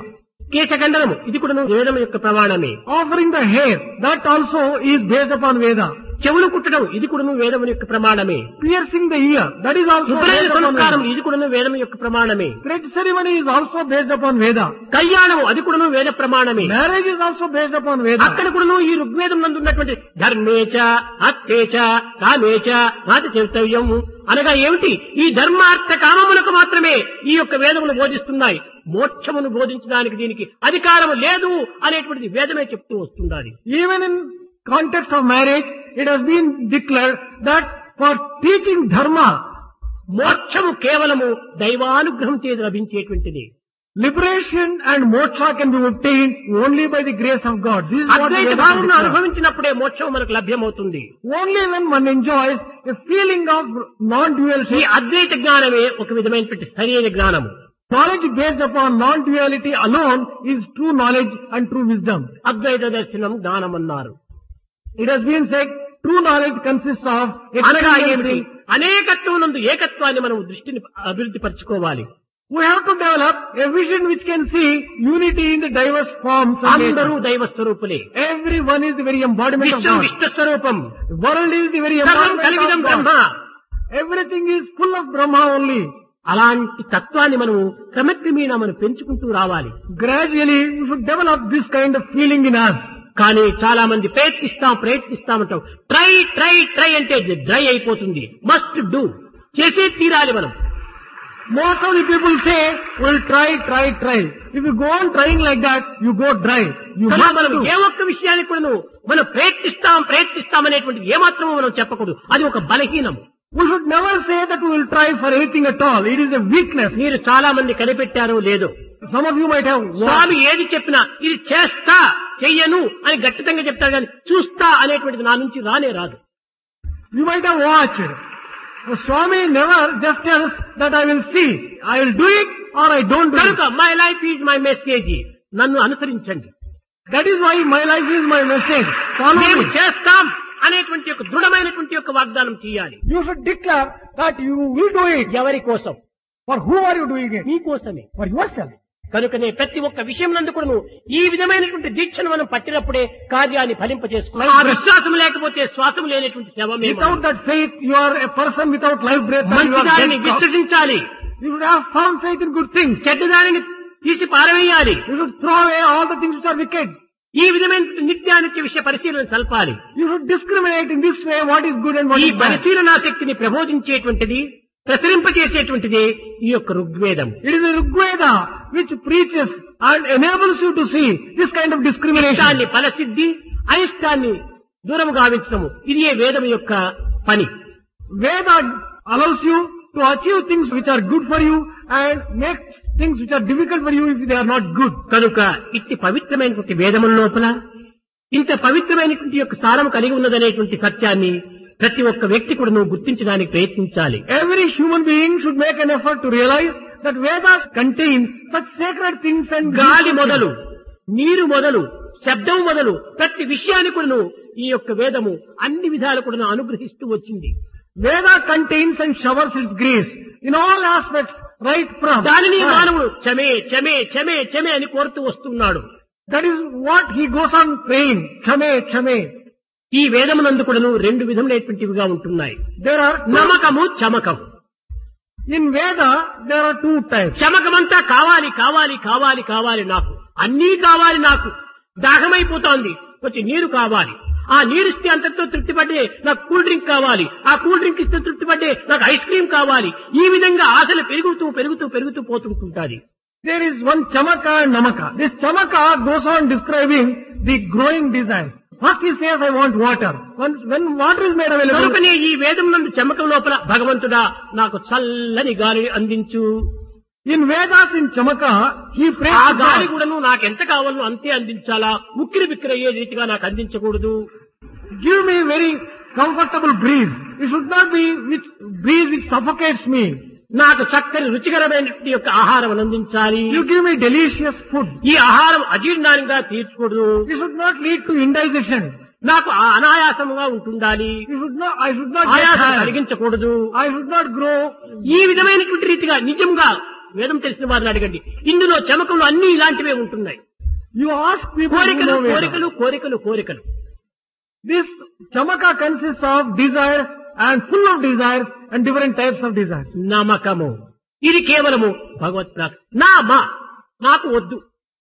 కేశఖండనము ఇది కూడా వేదం యొక్క ప్రమాణమే. Offering the hair, that also is based upon Veda. చెవులు కుట్టడం ఇది కూడా వేదం యొక్క ప్రమాణమే. Piercing the ear, that is also ఉపనయన based upon సంస్కారం Veda. ఇది కూడా వేదం యొక్క ప్రమాణమే. Thread ceremony is also based upon Veda. కళ్యాణం అది కూడా వేద ప్రమాణమే. Marriage is also based upon Veda. అక్కడ కూడా ఈ ఋగ్వేదం నందు ఉన్నటువంటి ధర్మేచ అర్థేచ కామేచ నాటి చరితవ్యం అనగా ఏమిటి? ఈ ధర్మార్థ కామములకు మాత్రమే ఈ యొక్క వేదములు బోధిస్తున్నాయి. మోక్షమును బోధించడానికి దీనికి అధికారం లేదు అనేటువంటిది వేదమే చెప్తూ వస్తుండాలి. Even in context of marriage, it has been declared that for teaching dharma, మోక్షము కేవలము దైవానుగ్రహం చేత లభించేటువంటిది. liberation and moksha can be obtained only by the grace of God. This is what Advaita Vedas భావమును declare. అనుభవించినప్పుడే మోక్షం మనకు లభ్యమవుతుంది. Only when one enjoys a feeling of ఈ non-duality, అద్వైత జ్ఞానమే ఒక విధమైనటువంటి సరైన జ్ఞానము. knowledge based upon non-duality alone is true knowledge and true wisdom. అద్వైత దర్శనం జ్ఞానం అన్నారు. It has been said true knowledge consists of అనగా ఏమిటి? experiencing. అనేకత్వం నందు ఏకత్వాన్ని మనం దృష్టిని అభివృద్ధి పరచుకోవాలి. We have to develop a vision which can see unity in the diverse forms of అందరూ nature. దైవ స్వరూపులే. Everyone is the very embodiment of Vishwam God. Vishnu స్వరూపం. The world is the very సర్వం embodiment కలిగిదం of Brahma. God. Everything is full of Brahma only. అలాంటి తత్వాన్ని మనం క్రమక్రమేణా మనం పెంచుకుంటూ రావాలి. Gradually, we should develop this kind of feeling in us. కానీ చాలా మంది ప్రయత్నిస్తామంటాం. ట్రై అంటే డ్రై అయిపోతుంది. మస్ట్ డూ, చేసే తీరాలి మనం. Most of the people say, we'll try. If you go on trying like that, you go dry. You కనుక must మనం do. ఏ ఒక్క విషయానికి కూడా మనం ప్రయత్నిస్తాం అనేటువంటిది ఏమాత్రమో మనం చెప్పకూడదు. అది ఒక బలహీనం. We should never say that we will try for anything at all. It is a weakness. మీరు చాలా మంది కనిపెట్టారో లేదో, Some of you might have Swamy watched. ఏది చెప్పినా ఇది చేస్తా చెయ్యను అని గట్టితంగా చెప్తారు కానీ చూస్తా అనేటువంటిది నా నుంచి రానే రాదు. You might have watched. The Swami never just tells that I will see. I will do it or I don't do it. కనుక my life is my message, నన్ను అనుసరించండి. That is why my life is my message. Follow మేము me. చేస్తాం అనేటువంటి ఒక దృఢమైనటువంటి యొక్క వాగ్దానం చేయాలి. You should declare that you will do it. ఎవరి కోసం? For who are you doing it? నీ కోసమే. For yourself. కనుకనే ప్రతి ఒక్క విషయం నందు కూడా ఈ విధమైనటువంటి దీక్షను మనం పట్టినప్పుడే కార్యాన్ని ఫలింపజేసుకోవాలి. ఆ విశ్వాసం లేకపోతే శ్వాసం లేనటువంటి శవమే. Without that faith, you are a person without life breath. And you మంచి are దానిని dead. విశ్వసించాలి, You should have firm faith in good things. చెడ్డ దానిని తీసి పారవేయాలి. You should throw away all the things which are wicked. ఈ విధమైన నిత్యానిత్య విషయ పరిశీలన సల్పాలి. You should discriminate in this way what is good and what ఈ is bad. పరిశీలనా శక్తిని ప్రబోధించేటువంటిది, ప్రసరింపజేసేటువంటిది ఈ యొక్క ఋగ్వేదం. It is the Rigveda which preaches and enables you to see this kind of discrimination. ఇష్టాన్ని ఫలసిద్ధి, అయిష్టాన్ని దూరం గావించడము ఇది ఏ వేదం యొక్క పని. Veda allows you to achieve things which are good for you and make things which are difficult for you if they are not good. కనుక ఇట్టి పవిత్రమైనటువంటి వేదముల లోపల ఇంత పవిత్రమైనటువంటి యొక్క సారం కలిగి ఉన్నదనేటువంటి సత్యాన్ని ప్రతి ఒక్క వ్యక్తి కూడా నువ్వు గుర్తించడానికి ప్రయత్నించాలి. Every human being should make an effort to realize that Vedas contain such sacred things and గాలి మొదలు, నీరు మొదలు, శబ్దం మొదలు ప్రతి విషయాన్ని కూడా ఈ యొక్క వేదము అన్ని విధాలు కూడా అనుగ్రహిస్తూ వచ్చింది. Veda contains and showers its grace in all aspects right from. దానిని మానవుడు క్షమే క్షమే క్షమే క్షమే అని కోరుతూ వస్తున్నాడు. That is what he goes on praying. Chame, chame. ఈ వేదమునందు కూడాను రెండు విధములైనటువంటివిగా ఉంటున్నాయి. There are నమకము, Chamakam. in Veda there are two types. చమకమంతా కావాలి కావాలి కావాలి కావాలి, నాకు అన్నీ కావాలి, నాకు దాహమైపోతోంది, వచ్చి నీరు కావాలి, ఆ నీరు ఇస్తే అంతటితో తృప్తిపడ్డే నాకు కూల్ డ్రింక్ కావాలి, ఆ కూల్ డ్రింక్ ఇస్తే తృప్తిపడ్డే నాకు ఐస్ క్రీమ్ కావాలి. ఈ విధంగా ఆశలు పెరుగుతూ పెరుగుతూ పెరుగుతూ పోతుంటుంటాది. There is one chamaka and namaka. This chamaka goes on describing the growing desires. First he says, I want water. When water is made available, కనుకనే ఈ వేదం నందు చమకం లోపల భగవంతుడా నాకు చల్లని గాలి అందించు. in Vedas in chamaka, he prays ఆ to గాలి God. కూడాను నాకు ఎంత కావాలో అంతే అందించాలా, ఉక్కిరి బిక్కిరి అయ్యే రీతిగా నాకు అందించకూడదు. Give me very comfortable breeze. It should not be which breeze which suffocates me. నాకు చక్కని రుచికరమైనటువంటి యొక్క ఆహారం అందించాలి. You give me delicious food. ఈ ఆహారం అజీర్ణంగా తీర్చకూడదు. It should not lead to indigestion. నాకు అనాయాసంగా ఉంటుండాలి. I should not get ఆయాసం tired. కలిగించకూడదు. I should not grow. ఈ విధమైనటువంటి రీతిగా నిజంగా వేదం తెలిసిన వారిని అడగండి. ఇందులో చమకంలో అన్ని ఇలాంటివే ఉంటున్నాయి. You ask people who కోరికలు know Veda. కోరికలు కోరికలు కోరికలు. This chamaka consists of desires and full of desires and different types of desires. నమకము ఇది కేవలము భగవత్ ప్రాప్తి. నాకు వద్దు.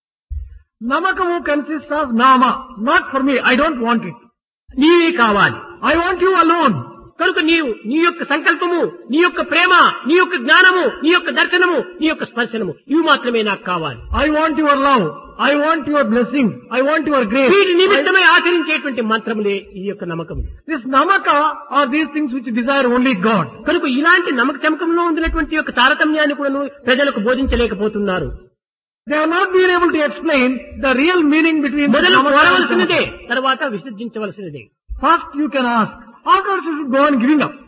Namakamu consists of nama, not for me, I don't want it. నీవే కావాలి. I want you alone. కనుక నీవు నీ యొక్క సంకల్పము, నీ యొక్క ప్రేమ, నీ యొక్క జ్ఞానము, నీ యొక్క దర్శనము, నీ యొక్క స్పర్శనము ఇవి మాత్రమే నాకు కావాలి. I want your love. I want your blessings. I want your grace. వీటి నిమిత్తమై ఆచరించేటువంటి మంత్రములే ఈ యొక్క నమ్మకం. This namaka are these things which desire only God. కనుక ఇలాంటి నమ్మకంలో ఉండినటువంటి యొక్క తారతమ్యాన్ని కూడా ప్రజలకు బోధించలేకపోతున్నారు. They have not been able to explain the real meaning between the మొదలు namaka and కోరవలసినదే, samaka. తర్వాత విసర్జించవలసినదే. First you can ask. Afterwards you should go on giving up.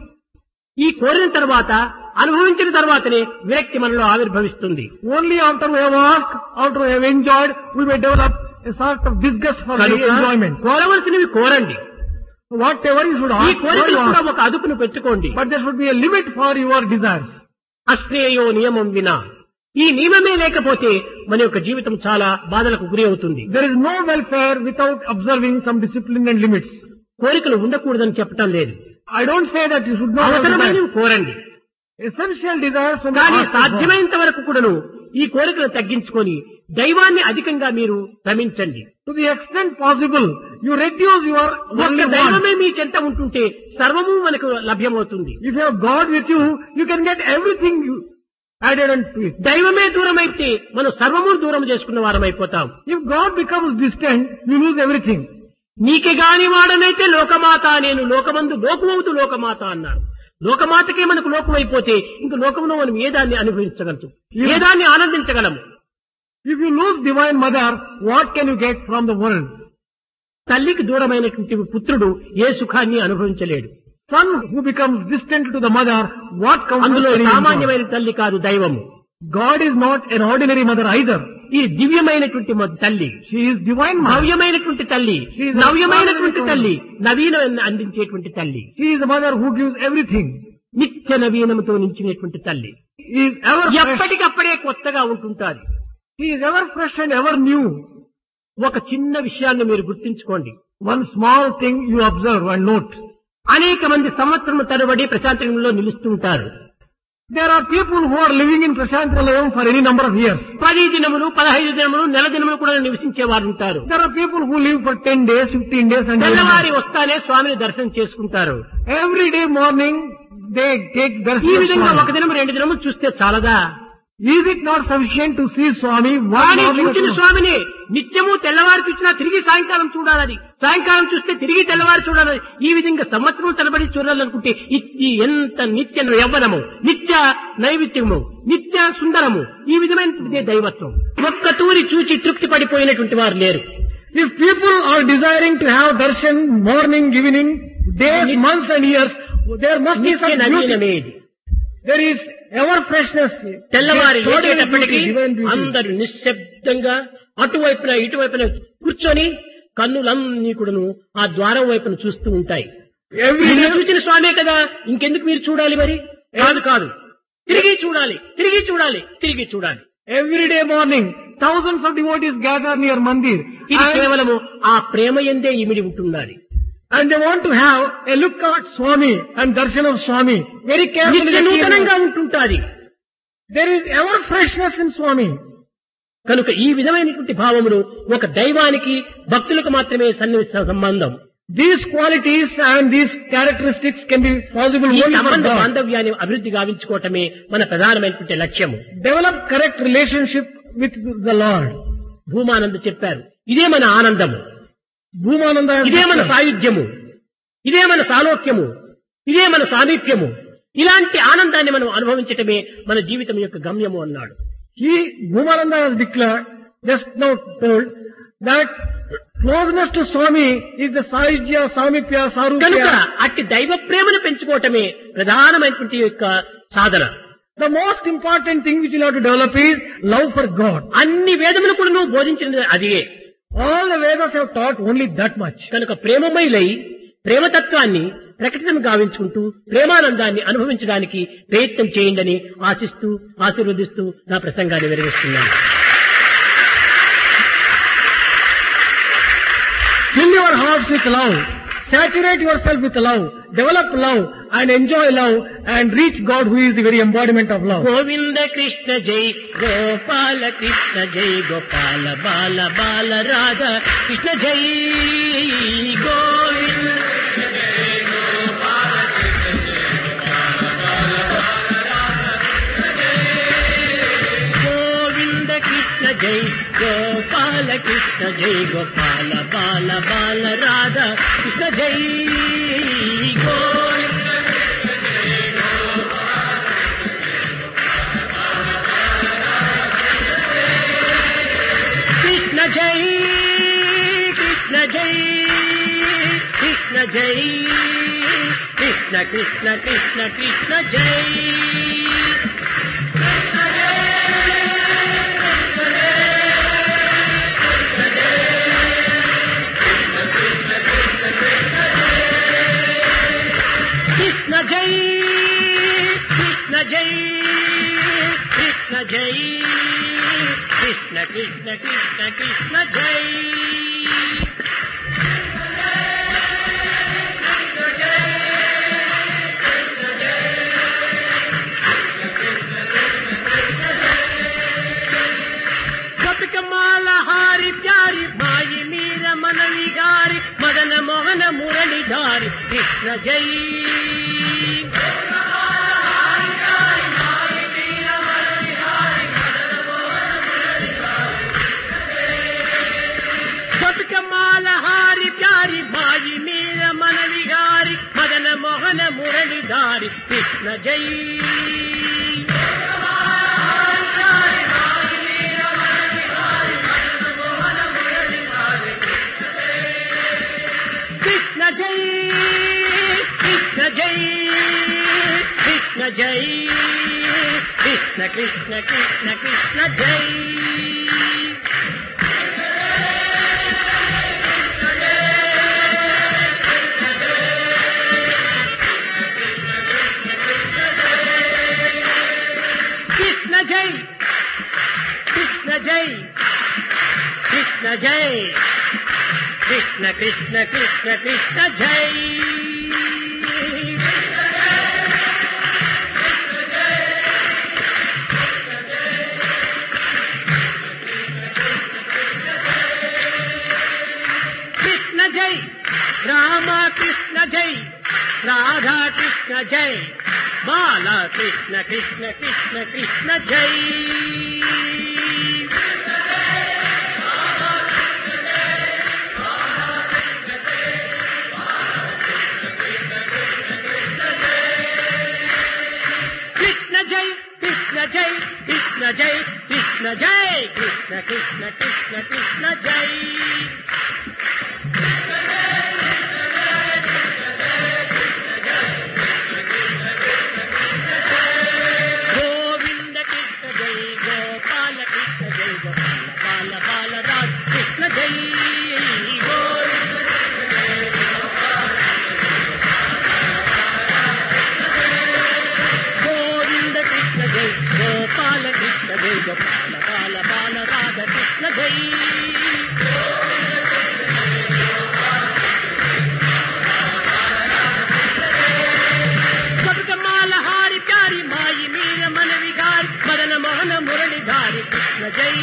ఈ కోరిన తర్వాత అనుభవించిన తర్వాతనే విరక్తి మనలో ఆవిర్భవిస్తుంది. Only after we have asked, after we have enjoyed, we may develop a sort of disgust for the కనుక enjoyment. కోరవలసినవి కోరండి. Whatever you should ఈ ask, కోరికలు you కూడా ask. ఒక అదుపును పెట్టుకోండి. But there should be a limit for your desires. అశ్రేయో నియమం వినా, ఈ నియమమే లేకపోతే మన యొక్క జీవితం చాలా బాధలకు గురి అవుతుంది. There is no welfare without observing some discipline and limits. కోరికలు ఉండకూడదని చెప్పటం లేదు. I don't say that you should not have అవసరమైనవి desires. కోరండి. Essential desires from the కానీ heart of God. సాధ్యమైనంత వరకు కూడాను ఈ కోరికలు తగ్గించుకొని దైవాన్ని అధికంగా మీరు రమించండి. To the extent possible, you reduce your ఒక్క worldly wants. దైవమే మీకెంత ఉంటుంటే సర్వము మనకు లభ్యమవుతుంది. If you have God with you, you can get everything you added unto it. దైవమే దూరం అయితే మనం సర్వము దూరం చేసుకున్న వారం అయిపోతాం. If God becomes distant, you lose everything. నీకే గాని వాడనైతే లోకమాత, నేను లోకమందు లోకమవుతూ లోకమాత అన్నాడు. లోకమాతకే మనకు లోకం అయిపోతే ఇంక లోకంలో మనం ఏదాన్ని అనుభవించగలం, ఏదాన్ని ఆనందించగలము. If you lose divine mother, what can you get from the world? తల్లికి దూరమైనటువంటి పుత్రుడు ఏ సుఖాన్ని అనుభవించలేడు. Son who becomes distant to the mother, what comes అందులో from the సామాన్యమైన తల్లి కాదు, దైవము. God is not an ordinary mother either. ఈ దివ్యమైనటువంటి తల్లి, She is divine mother. భవ్యమైనటువంటి తల్లి, She is నవ్యమైనటువంటి a తల్లి, నవీన అందించేటువంటి తల్లి, She is the mother who gives everything. నిత్య నవీనముతో నించినటువంటి తల్లి, She is ever fresh. ఎప్పటికప్పుడే కొత్తగా ఉంటుంటారు. She is ever fresh and ever new. ఒక చిన్న విషయాన్ని మీరు గుర్తించుకోండి. One small thing you observe and note. అనేక మంది సంవత్సరం తరబడి ప్రశాంతంలో నిలుస్తుంటారు. There are people who are living in Prashantralayam for any number of years. 10 దినములు, 15 దినములు, నెల దినములు కూడా నివసించే వారు ఉంటారు. There are people who live for 10 days, 15 days and తెల్లవారి వస్తానే స్వామిని దర్శనం చేసుకుంటారు. every day morning they take ఈ darshan of విధంగా Swami. ఒక దినం 2 దినములు చూస్తే చాలదా? Is it not sufficient to see Swami one కానీ morning? చూచిన స్వామిని నిత్యము తెల్లవారు చూసినా తిరిగి సాయంకాలం చూడాలని, సాయంకాలం చూస్తే తిరిగి తెల్లవారు చూడాలని, ఈ విధంగా సంవత్సరం తరబడి చూడాలనుకుంటే ఇది ఎంత నిత్య యవ్వనము, నిత్య నైవేద్యము, నిత్య సుందరము, ఈ విధమైనటువంటి దైవత్వం. ఒక్క తూరి చూచి తృప్తి పడిపోయినటువంటి వారు లేరు. If people are desiring to have darshan morning, evening, days, months and years, there must be నిత్య some beauty. నవీనమేది. There is ever freshness. తెల్లవారి There is extraordinary లేచేటప్పటికీ beauty, divine beauty. అందరూ నిశ్శబ్దంగా అటువైపున ఇటువైపున కూర్చొని కన్నులన్నీ కూడాను ఆ ద్వారం వైపున చూస్తూ ఉంటాయి. Every మీరు day, చూసిన స్వామే కదా, ఇంకెందుకు మీరు చూడాలి మరి? కాదు, తిరిగి చూడాలి, తిరిగి చూడాలి, తిరిగి చూడాలి. every day morning, thousands of devotees gather near Mandir. ఇది And కేవలము ఆ ప్రేమ యందే ఇమిడి ఉంటున్నది. And they want to have a look at Swami and darshan of Swami. Very carefully. నిత్య నూతనంగా ఉంటుంటాది. There is ever freshness in Swami. కనుక ఈ విధమైనటువంటి భావములు ఒక దైవానికి భక్తులకు మాత్రమే సంబంధం. These qualities and these characteristics can be possible ఈ only for సంబంధ God. బాంధవ్యాన్ని అభివృద్ధి గావించుకోవటమే మన ప్రధానమైనటువంటి లక్ష్యము. Develop correct relationship with the Lord. Bhumananda చెప్పారు, ఇదే మన ఆనందము, Bhumananda has ఇదే మన declared, సాయుధ్యము, ఇదే మన సాలోక్యము, ఇదే మన సామీప్యము. ఇలాంటి ఆనందాన్ని మనం అనుభవించటమే మన జీవితం యొక్క గమ్యము అన్నాడు. Bhumananda has declared, just now told, that closeness to Swami is the Sahijya, Samipya, కనుక Sarupya. అట్టి దైవ ప్రేమను పెంచుకోవటమే ప్రధానమైనటువంటి యొక్క సాధన. The most important thing which you have to develop is love for God. అన్ని వేదములు కూడా నువ్వు బోధించినది అదే. All the Vedas have taught only that much. కనుక ప్రేమమయులై ప్రేమతత్వాన్ని ప్రకటన గావించుకుంటూ ప్రేమానందాన్ని అనుభవించడానికి ప్రయత్నం చేయండి ఆశిస్తూ ఆశీర్వదిస్తూ నా ప్రసంగాన్ని విరమిస్తున్నాను. Fill your hearts with love. Saturate yourself with love, develop love and enjoy love and reach God who is the very embodiment of love. Govinda Krishna జై గోపాల కృష్ణ జై గోపాల బాల బాల రాధ కృష్ణ జై గోవింద జై గోపాల కృష్ణ జై గోపాల బాల బాల రాధ కృష్ణ జై కృష్ణ జై కృష్ణ జై కృష్ణ జై కృష్ణ కృష్ణ కృష్ణ కృష్ణ జై కృష్ణ జై కృష్ణ జై కృష్ణ జై కృష్ణ కృష్ణ కృష్ణ కృష్ణ జై కపికమాల హారి ప్యారి మాయి మీర మనవి గారి మదన మోహన మురళిధారి కృష్ణ జై కపికమాల హారి ప్యారి మాయి మీర మనవి గారి మదన మోహన మురళిధారి కృష్ణ జై కృష్ణ జై కృష్ణ జై కృష్ణ జై కృష్ణ కృష్ణ కృష్ణ కృష్ణ జై కృష్ణ జై కృష్ణ జై కృష్ణ జై కృష్ణ కృష్ణ కృష్ణ కృష్ణ జై కృష్ణ జై రామ కృష్ణ జై రాధా కృష్ణ జై బాల కృష్ణ కృష్ణ కృష్ణ కృష్ణ జై కృష్ణ జై కృష్ణ జై కృష్ణ జై కృష్ణ జై కృష్ణ కృష్ణ కృష్ణ కృష్ణ జై గోవింద కృష్ణ జై గోపాల కృష్ణ జై గోపాల బాల బాల రాధ కృష్ణ జై గోవింద కృష్ణ జై గోపాల కృష్ణ జై గోపాల బాల బాల రాధ కృష్ణ జై కపికమాల హారి ప్యారి మాయి మీర మనవి గారి మదన మోహన మురళిధారి కృష్ణ జై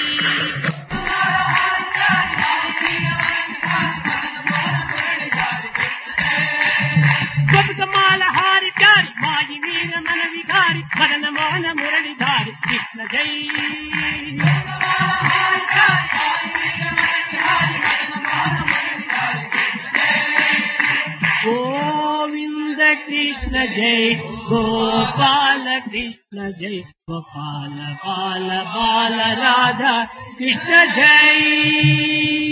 కపికమాల హారి ప్యారి మాయి మీర మనవి గారి మదన మోహన మురళిధారి కృష్ణ జై గోవింద కృష్ణ జై గోపాల కృష్ణ జై గోపాల బాల బాల రాధా కృష్ణ జై